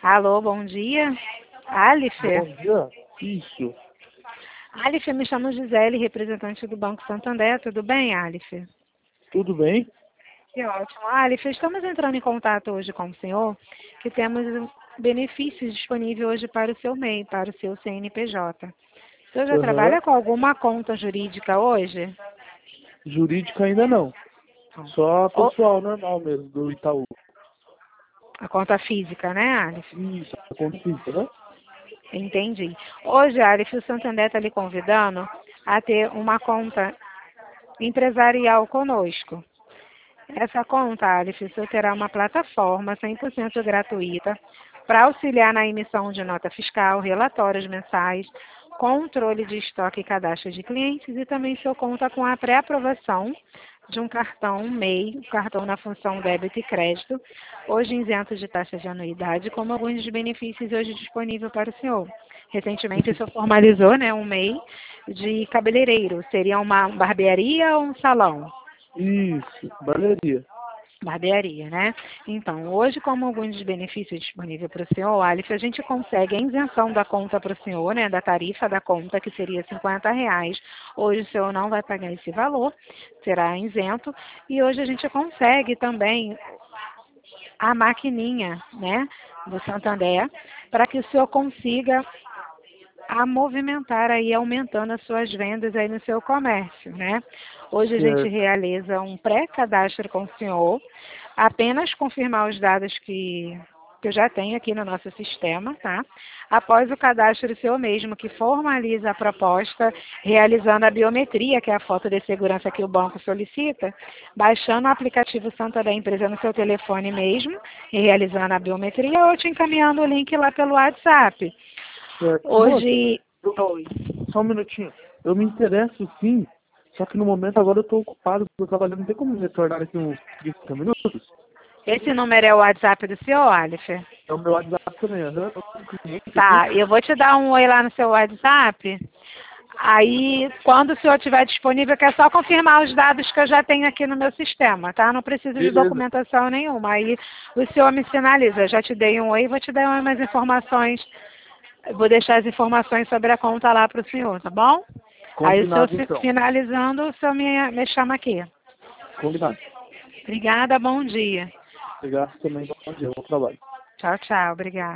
Alô, bom dia. Alifer? Bom dia. Isso. Alifer, me chamo Gisele, representante do Banco Santander. Tudo bem, Alifer? Tudo bem? Que ótimo. Alifer, estamos entrando em contato hoje com o senhor, que temos benefícios disponíveis hoje para o seu MEI, para o seu CNPJ. O senhor já Aham. trabalha com alguma conta jurídica hoje? Jurídica ainda não. Só Ou pessoal normal mesmo, do Itaú. a conta física, né, Alifer? Isso, acontece, né? Entendi. Hoje, Alifer, o Santander está lhe convidando a ter uma conta empresarial conosco. Essa conta, Alice, você terá uma plataforma 100% gratuita para auxiliar na emissão de nota fiscal, relatórios mensais, controle de estoque e cadastro de clientes e também o senhor conta com a pré-aprovação de um cartão MEI, cartão na função débito e crédito, hoje isento de taxa de anuidade, como alguns dos benefícios hoje disponíveis para o senhor. Recentemente o senhor formalizou, né, um MEI de cabeleireiro. Seria uma barbearia ou um salão? Isso, barbearia. Barbearia, né? Então, hoje, como alguns dos benefícios disponíveis para o senhor, Alice, a gente consegue a isenção da conta para o senhor, né? Da tarifa da conta, que seria R$ 50. Hoje o senhor não vai pagar esse valor, será isento. E hoje a gente consegue também a maquininha, né? Do Santander, para que o senhor consiga movimentar aí, aumentando as suas vendas aí no seu comércio, né? Hoje a gente Certo. realiza um pré-cadastro com o senhor, apenas confirmar os dados que eu já tenho aqui no nosso sistema, tá? Após o cadastro o senhor mesmo que formaliza a proposta, realizando a biometria, que é a foto de segurança que o banco solicita, baixando o aplicativo Santander Empresa no seu telefone mesmo, e realizando a biometria, ou te encaminhando o link lá pelo WhatsApp. Certo. Moça, Hoje. Oi. só um minutinho. Eu me interesso sim, só que no momento agora eu estou ocupado, estou trabalhando. Não tem como me retornar aqui uns 30 minutos? Esse número é o WhatsApp do senhor, Alifer? É o meu WhatsApp também. Aham. Eu tô com cliente aqui. Tá, eu vou te dar um oi lá no seu WhatsApp. Aí, quando o senhor estiver disponível, que é só confirmar os dados que eu já tenho aqui no meu sistema, tá? Não precisa de Beleza. documentação nenhuma. Aí o senhor me sinaliza. Eu já te dei um oi, vou te dar mais informações. Eu vou deixar as informações sobre a conta lá para o senhor, tá bom? Aí o senhor Combinado então. finalizando, o senhor me chama aqui. Combinado. Obrigada, bom dia. Obrigado também. Bom dia. Bom trabalho. Tchau, tchau. Obrigada.